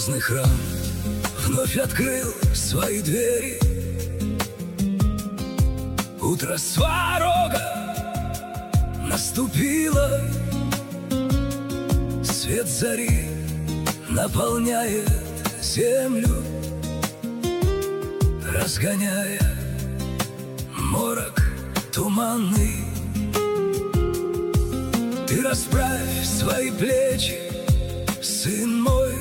Грозный храм вновь открыл свои двери. Утро сварога наступило. Свет зари наполняет землю, разгоняя морок туманный. Ты расправь свои плечи, сын мой.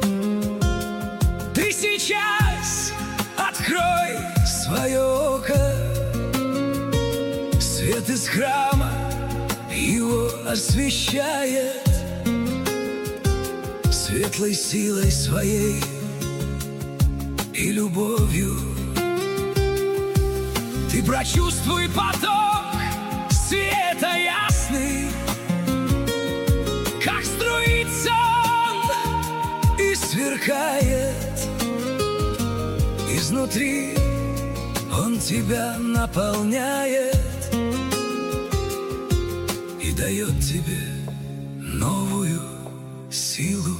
Ты сейчас открой свое око. Свет из храма его освещает светлой силой своей и любовью. Ты прочувствуй поток света ясный, как струится он и сверкает. Изнутри он тебя наполняет и дает тебе новую силу.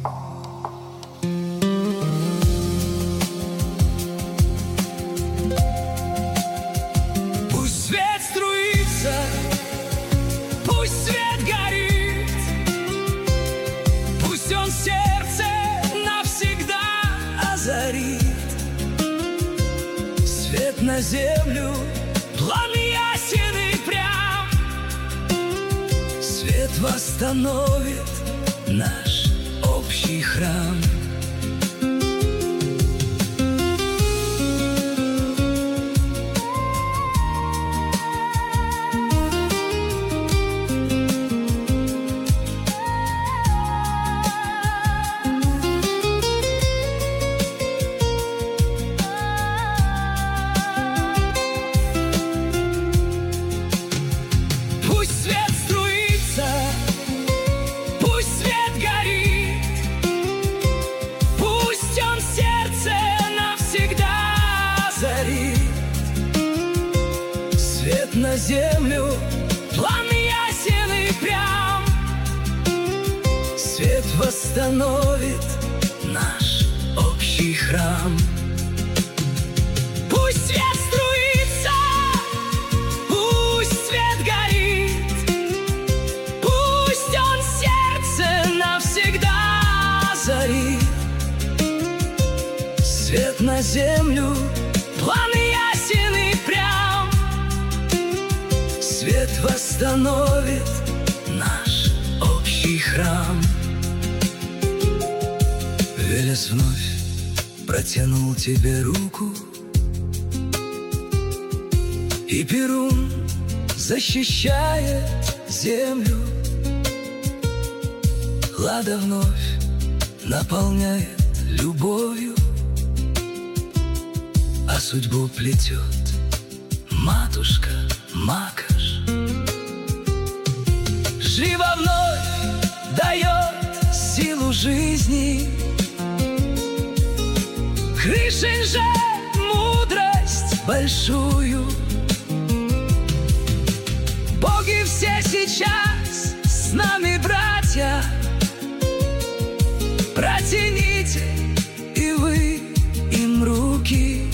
Пусть свет струится, пусть свет горит, пусть он сердце навсегда озарит. Свет на землю, план ясен и прям. Свет восстановит наш общий храм. Свет на землю, план ясен и прям. Свет восстановит наш общий храм. Пусть свет струится, пусть свет горит, пусть он сердце навсегда озарит. Свет на землю, план ясен и прям. Свет восстановит наш общий храм. Велес вновь протянул тебе руку, и Перун защищает землю. Лада вновь наполняет любовью, а судьбу плетет матушка Макаш. Жива вновь дает силу жизни, крышей же мудрость большую. Боги все сейчас с нами, братья. Протяните и вы им руки.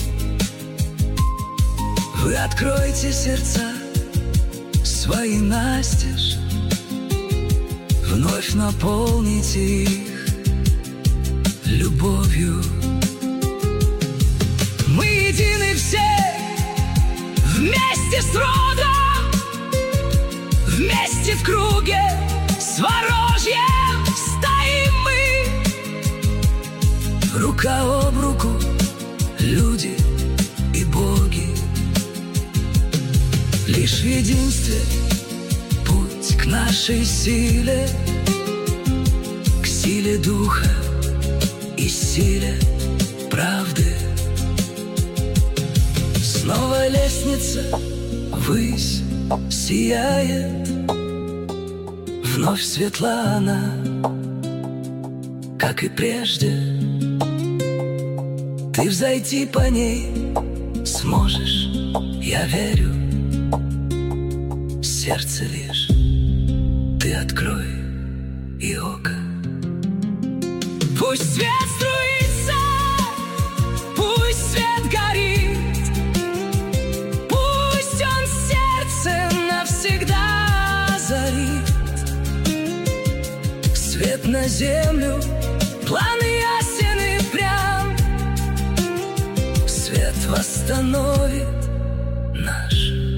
Вы откройте сердца свои настежь, вновь наполните их любовью. Мы едины все, вместе с родом, вместе в круге с ворожьем стоим мы. Рука об руку, люди и боги. Лишь в единстве путь к нашей силе, к силе духа и силе правды. Снова лестница ввысь сияет, вновь светла она, как и прежде. Ты взойти по ней сможешь, я верю. Сердце лишь ты открой и око. Пусть свет струится, пусть свет горит, пусть он сердце навсегда озарит. Свет на землю, план ясен и прям, свет восстановит наш